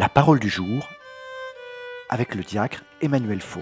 La parole du jour avec le diacre Emmanuel Faux.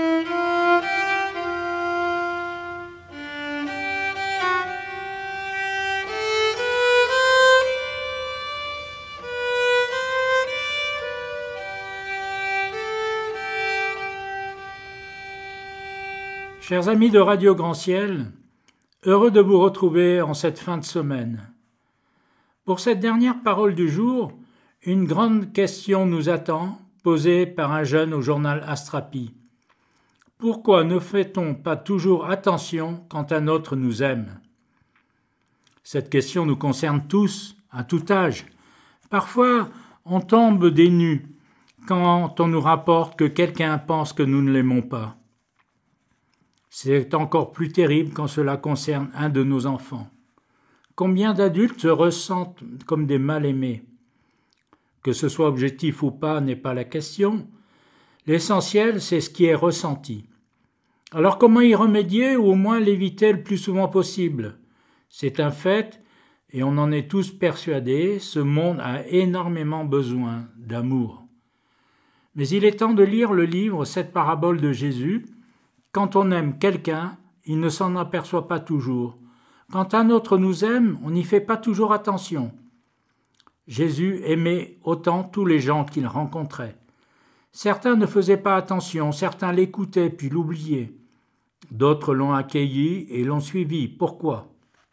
Chers amis de Radio Grand Ciel, heureux de vous retrouver en cette fin de semaine. Pour cette dernière parole du jour, une grande question nous attend, posée par un jeune au journal Astrapi. Pourquoi ne fait-on pas toujours attention quand un autre nous aime ? Cette question nous concerne tous, à tout âge. Parfois, on tombe des nues quand on nous rapporte que quelqu'un pense que nous ne l'aimons pas. C'est encore plus terrible quand cela concerne un de nos enfants. Combien d'adultes se ressentent comme des mal-aimés ? Que ce soit objectif ou pas n'est pas la question. L'essentiel, c'est ce qui est ressenti. Alors comment y remédier ou au moins l'éviter le plus souvent possible ? C'est un fait, et on en est tous persuadés, ce monde a énormément besoin d'amour. Mais il est temps de lire le livre Cette parabole de Jésus. Quand on aime quelqu'un, il ne s'en aperçoit pas toujours. Quand un autre nous aime, on n'y fait pas toujours attention. Jésus aimait autant tous les gens qu'il rencontrait. Certains ne faisaient pas attention, certains l'écoutaient puis l'oubliaient. D'autres l'ont accueilli et l'ont suivi. Pourquoi ?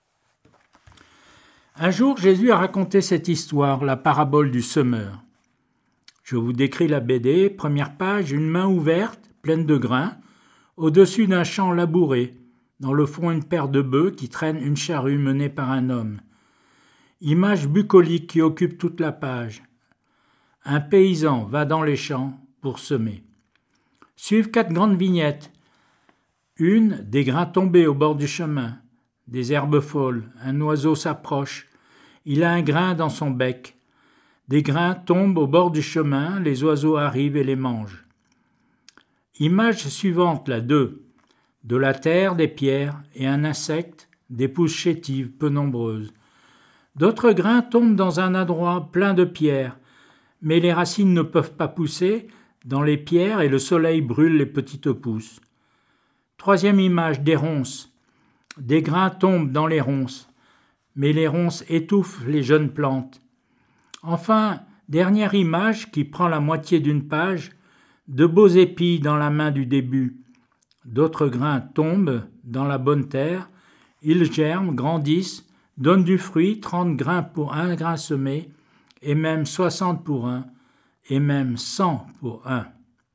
Un jour, Jésus a raconté cette histoire, la parabole du semeur. Je vous décris la BD, première page, une main ouverte, pleine de grains, au-dessus d'un champ labouré, dans le fond une paire de bœufs qui traînent une charrue menée par un homme. Image bucolique qui occupe toute la page. Un paysan va dans les champs pour semer. Suivent 4 grandes vignettes. Une, des grains tombés au bord du chemin, des herbes folles, un oiseau s'approche, il a un grain dans son bec. Des grains tombent au bord du chemin, les oiseaux arrivent et les mangent. Image suivante, la 2. De la terre, des pierres et un insecte, des pousses chétives peu nombreuses. D'autres grains tombent dans un adroit plein de pierres, mais les racines ne peuvent pas pousser dans les pierres et le soleil brûle les petites pousses. 3e image, des ronces. Des grains tombent dans les ronces, mais les ronces étouffent les jeunes plantes. Enfin, dernière image qui prend la moitié d'une page, de beaux épis dans la main du début. D'autres grains tombent dans la bonne terre, ils germent, grandissent, donnent du fruit, 30 grains pour un grain semé, et même 60 pour un, et même 100 pour un.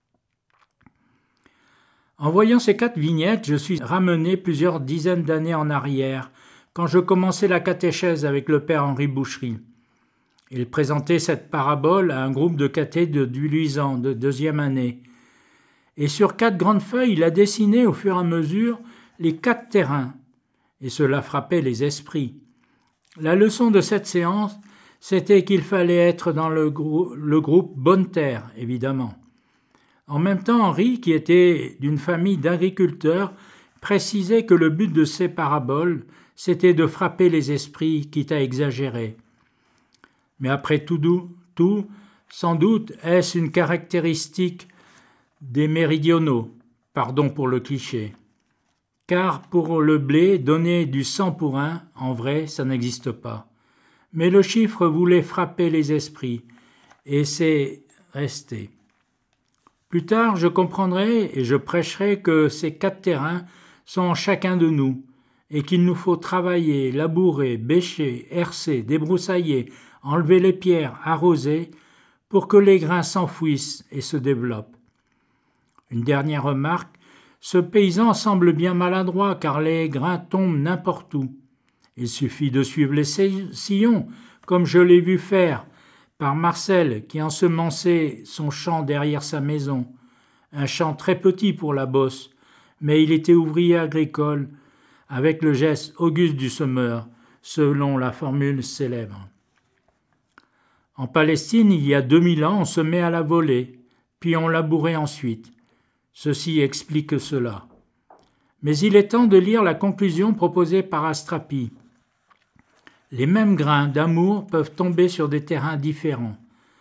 En voyant ces 4 vignettes, je suis ramené plusieurs dizaines d'années en arrière, quand je commençais la catéchèse avec le père Henri Boucherie. Il présentait cette parabole à un groupe de cathés du Luisan de 2e année. Et sur 4 grandes feuilles, il a dessiné au fur et à mesure les 4 terrains. Et cela frappait les esprits. La leçon de cette séance, c'était qu'il fallait être dans le groupe Bonne Terre, évidemment. En même temps, Henri, qui était d'une famille d'agriculteurs, précisait que le but de ces paraboles, c'était de frapper les esprits, quitte à exagérer. Mais après tout, sans doute, est-ce une caractéristique des méridionaux, pardon pour le cliché. Car pour le blé, donner du 100 pour 1, en vrai, ça n'existe pas. Mais le chiffre voulait frapper les esprits, et c'est resté. Plus tard, je comprendrai et je prêcherai que ces 4 terrains sont en chacun de nous, et qu'il nous faut travailler, labourer, bêcher, herser, débroussailler, enlever les pierres, arroser, pour que les grains s'enfouissent et se développent. Une dernière remarque, ce paysan semble bien maladroit car les grains tombent n'importe où. Il suffit de suivre les sillons, comme je l'ai vu faire par Marcel qui ensemençait son champ derrière sa maison. Un champ très petit pour la bosse, mais il était ouvrier agricole avec le geste auguste du semeur, selon la formule célèbre. En Palestine, il y a 2000 ans, on semait à la volée, puis on labourait ensuite. Ceci explique cela. Mais il est temps de lire la conclusion proposée par Astrapi. Les mêmes grains d'amour peuvent tomber sur des terrains différents.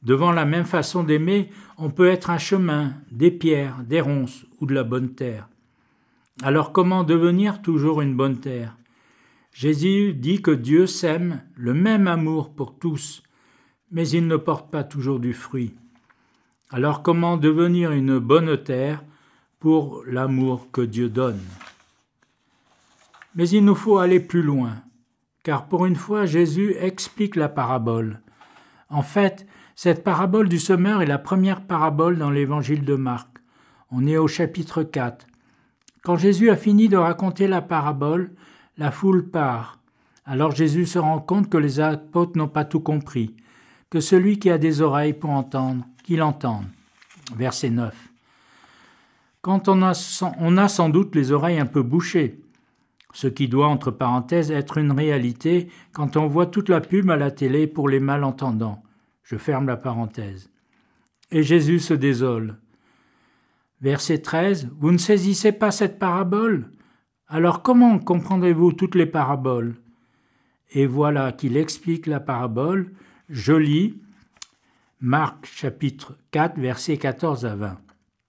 Devant la même façon d'aimer, on peut être un chemin, des pierres, des ronces ou de la bonne terre. Alors comment devenir toujours une bonne terre ? Jésus dit que Dieu sème le même amour pour tous, mais il ne porte pas toujours du fruit. Alors comment devenir une bonne terre pour l'amour que Dieu donne ? Mais il nous faut aller plus loin, car pour une fois Jésus explique la parabole. En fait, cette parabole du semeur est la première parabole dans l'évangile de Marc. On est au chapitre 4. Quand Jésus a fini de raconter la parabole, la foule part. Alors Jésus se rend compte que les apôtres n'ont pas tout compris, que celui qui a des oreilles pour entendre, qu'il entende. Verset 9. Quand on a sans doute les oreilles un peu bouchées, ce qui doit, entre parenthèses, être une réalité quand on voit toute la pub à la télé pour les malentendants. Je ferme la parenthèse. Et Jésus se désole. Verset 13. Vous ne saisissez pas cette parabole ? Alors comment comprendrez-vous toutes les paraboles ? Et voilà qu'il explique la parabole. Je lis Marc chapitre 4, versets 14 à 20.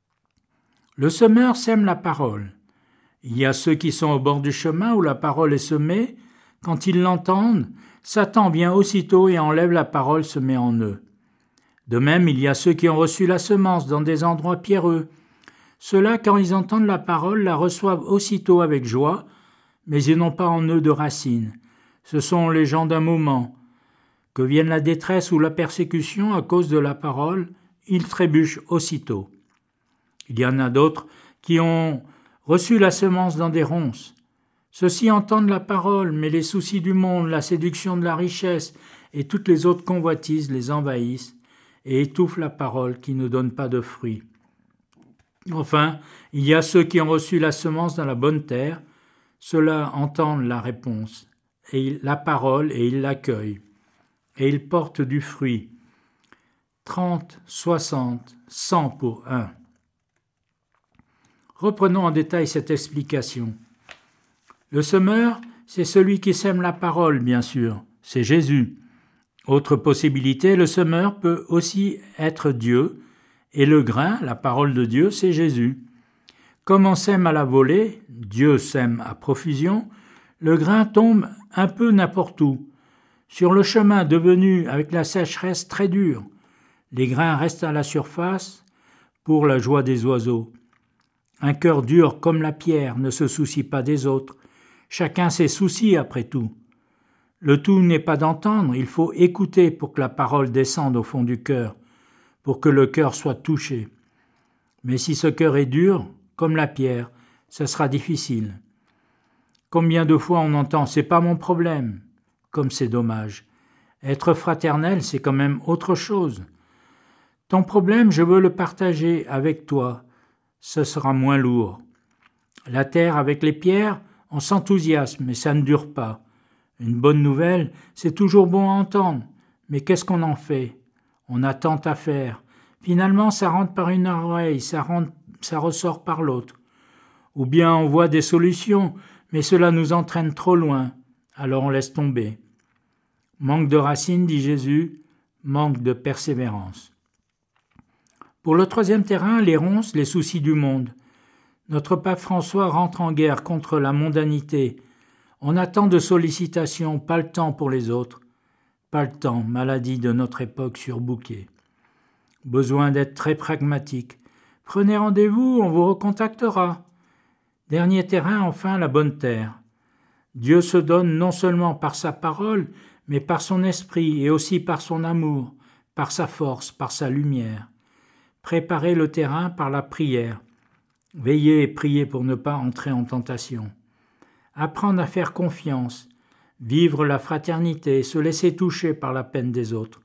Le semeur sème la parole. Il y a ceux qui sont au bord du chemin où la parole est semée. Quand ils l'entendent, Satan vient aussitôt et enlève la parole semée en eux. De même, il y a ceux qui ont reçu la semence dans des endroits pierreux. Ceux-là, quand ils entendent la parole, la reçoivent aussitôt avec joie, mais ils n'ont pas en eux de racines. Ce sont les gens d'un moment. Que vienne la détresse ou la persécution à cause de la parole, ils trébuchent aussitôt. Il y en a d'autres qui ont reçu la semence dans des ronces. Ceux-ci entendent la parole, mais les soucis du monde, la séduction de la richesse et toutes les autres convoitises les envahissent et étouffent la parole qui ne donne pas de fruits. Enfin, il y a ceux qui ont reçu la semence dans la bonne terre. Ceux-là entendent la réponse, et la parole, et ils l'accueillent. Et ils portent du fruit. 30, 60, 100 pour un. Reprenons en détail cette explication. Le semeur, c'est celui qui sème la parole, bien sûr. C'est Jésus. Autre possibilité, le semeur peut aussi être Dieu, et le grain, la parole de Dieu, c'est Jésus. Comme on sème à la volée, Dieu sème à profusion, le grain tombe un peu n'importe où. Sur le chemin devenu avec la sécheresse très dur, les grains restent à la surface pour la joie des oiseaux. Un cœur dur comme la pierre ne se soucie pas des autres. Chacun ses soucis après tout. Le tout n'est pas d'entendre, il faut écouter pour que la parole descende au fond du cœur, pour que le cœur soit touché. Mais si ce cœur est dur, comme la pierre, ce sera difficile. Combien de fois on entend « c'est pas mon problème », comme c'est dommage. Être fraternel, c'est quand même autre chose. Ton problème, je veux le partager avec toi, ce sera moins lourd. La terre avec les pierres, on s'enthousiasme, mais ça ne dure pas. Une bonne nouvelle, c'est toujours bon à entendre, mais qu'est-ce qu'on en fait ? On a tant à faire. Finalement, ça rentre par une oreille, ça ressort par l'autre. Ou bien on voit des solutions, mais cela nous entraîne trop loin, alors on laisse tomber. Manque de racines, dit Jésus, manque de persévérance. Pour le troisième terrain, les ronces, les soucis du monde. Notre pape François rentre en guerre contre la mondanité. On a tant de sollicitations, pas le temps pour les autres. Pas le temps, maladie de notre époque surbookée. Besoin d'être très pragmatique. Prenez rendez-vous, on vous recontactera. Dernier terrain, enfin, la bonne terre. Dieu se donne non seulement par sa parole, mais par son esprit et aussi par son amour, par sa force, par sa lumière. Préparez le terrain par la prière. Veillez et priez pour ne pas entrer en tentation. Apprendre à faire confiance, vivre la fraternité, se laisser toucher par la peine des autres.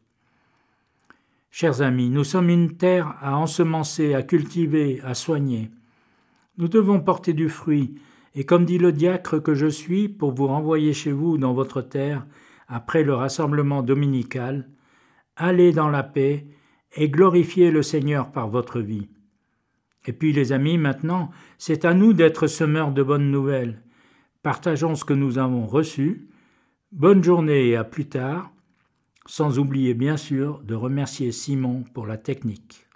Chers amis, nous sommes une terre à ensemencer, à cultiver, à soigner. Nous devons porter du fruit, et comme dit le diacre que je suis, pour vous renvoyer chez vous dans votre terre, après le rassemblement dominical, allez dans la paix et glorifiez le Seigneur par votre vie. Et puis les amis, maintenant, c'est à nous d'être semeurs de bonnes nouvelles. Partageons ce que nous avons reçu. Bonne journée et à plus tard. sans oublier bien sûr de remercier Simon pour la technique.